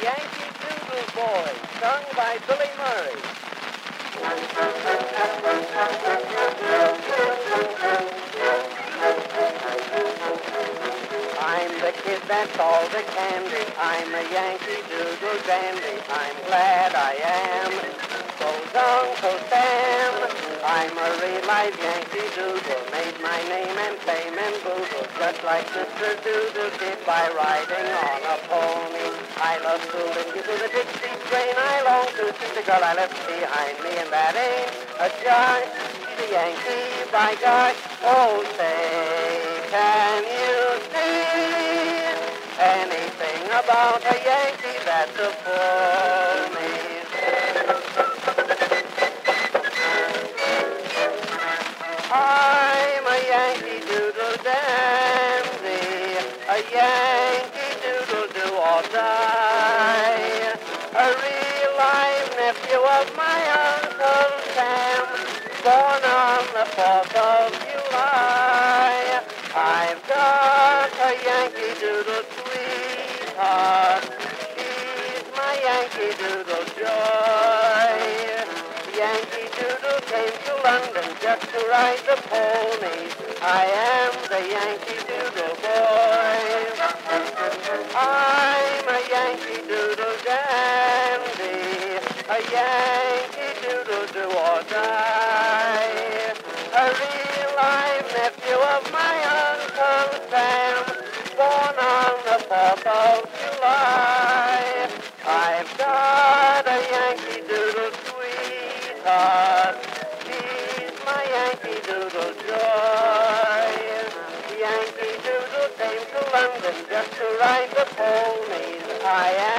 Yankee Doodle Boy, sung by Billy Murray. I'm the kid that's all the candy. I'm a Yankee Doodle dandy. I'm glad I am. Goes Uncle Sam. I'm a real live Yankee Doodle. Made my name and fame and boodle. Just like Mr. Doodle did by riding on a pony. I love to listen to the Dixie train. I long to see the girl I left behind me. And that ain't a jive. She's a Yankee, by gosh. Oh, say, can you see anything about a Yankee that's a phony? I'm a Yankee Doodle dandy, a Yankee Doodle do or die, a real live nephew of my Uncle Sam, born on the 4th of July. I've got a Yankee Doodle sweetheart, she's my Yankee Doodle joy. Yankee Doodle came to London just to ride the ponies. I am the Yankee Doodle boy. I'm a Yankee Doodle dandy, a Yankee Doodle do or die, a real live nephew of my Uncle Sam, born on the 4th of July. I've got a Yankee Doodle sweetheart, she's my Yankee Doodle joy. Yankee Doodle came to London just to ride the ponies. I